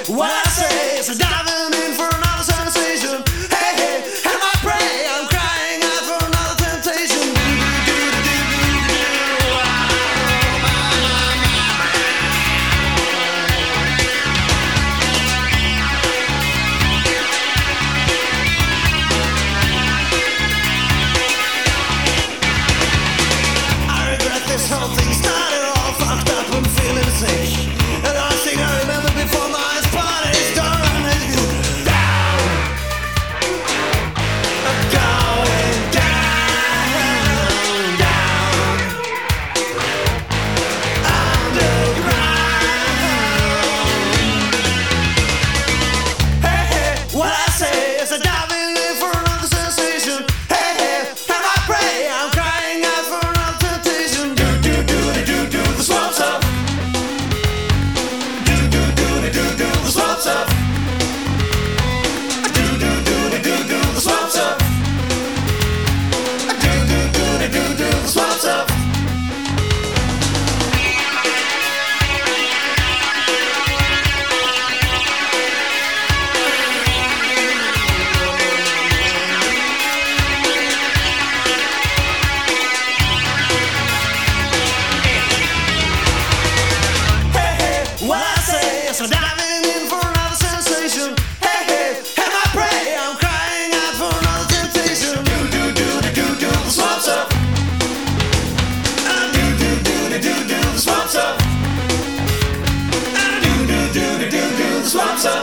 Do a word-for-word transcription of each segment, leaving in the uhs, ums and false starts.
What I say is diving in for another sensation. Hey, hey, am I prey? I'm crying out for another temptation. I regret this whole thing started all fucked up and feeling sick. And I think I remember before my eyes party's done. Down, going down, down, underground. Hey, hey, what I say is a diving in for another sensation. Hey, hey, am I prey? I'm crying out for another temptation. Do, do, do, do, do, do, the swamps up. Do, do, do, do, do, do, the swamps up. Do, do, do, do, do, do, the swamps up. Do, do, do, do, do, do, the swamps up. Hey, hey, what I say is I'm diving in for another sensation. Hey, hey, am I prey? I'm crying out for another temptation. Do, do, do, do, do, do, the swamps up. Do, do, do, do, do, do, the swamps up. Do, do, do, do, do, do, the swamps up.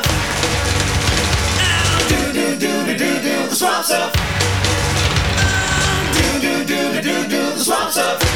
Do, do, do, do, do, do, the swamps up. Do, do, do, do, do, do, the swamps up.